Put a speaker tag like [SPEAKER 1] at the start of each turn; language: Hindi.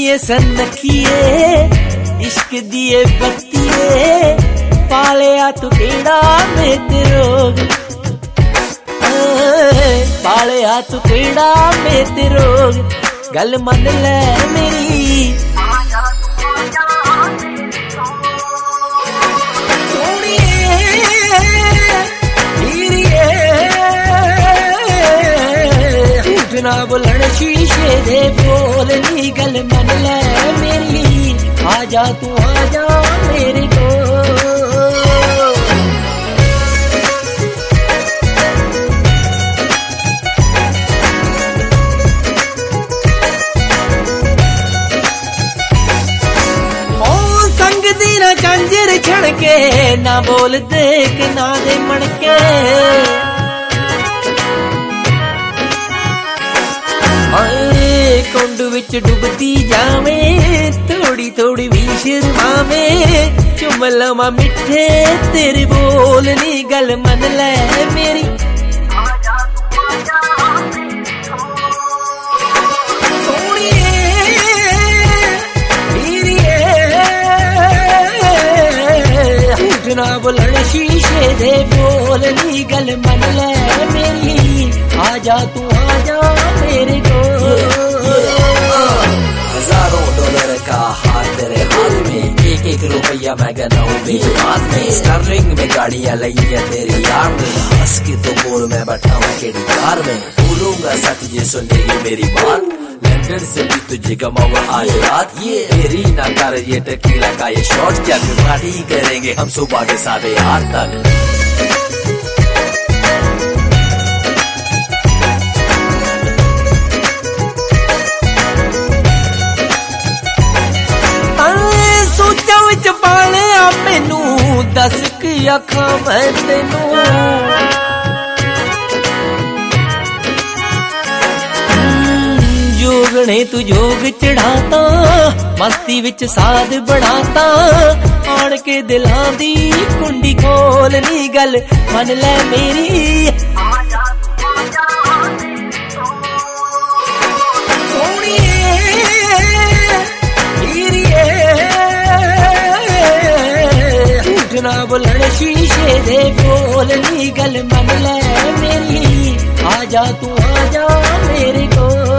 [SPEAKER 1] ये सनखिए इश्क दिए बत्तिए पालिया तू केड़ा मेत रोग पालिया तू केड़ा मेत रोग गल मन ले मेरी ना बोलन शीशे दे बोल नी गल मन ले मेरी आजा तू आजा मेरे को संग दी ना कंजर छड़के ना बोल देख ना दे मणके कुंड विच डुबती जावे थोड़ी थोड़ी भी शर्मावे चुम लवा मिठे तेरे बोल नी गल मन ले मेरी ना बोलन शीशे दे बोल नी गल मन ले मेरी आजा तू आजा मेरे को
[SPEAKER 2] हजारों डॉलर का हाथ तेरे हाथ में एक एक रुपया मैं गनाऊं मेरे हाथ में स्टर्लिंग में गाड़ियां लगी है तेरी यार में हंस के तो बोल मैं बैठाऊं केड़ी कार में बोलूंगा सच ये सुनेगी मेरी बात लंदन से भी तुझे गमाऊंगा आज रात ये तेरी ना कर ये टकीला का ये शॉट क्या पार्टी करेंगे हम सुबह के 8:30 तक
[SPEAKER 1] मैनू दस की आखा मैं तेनू जोगने तू जोग चढ़ाता मस्ती विच साध बढ़ाता आन के दिलां दी कुंडी खोल नी गल मन ले मेरी ना बोलन शीशे दे बोल नी गल मन ले मेरी आजा तू आजा मेरे को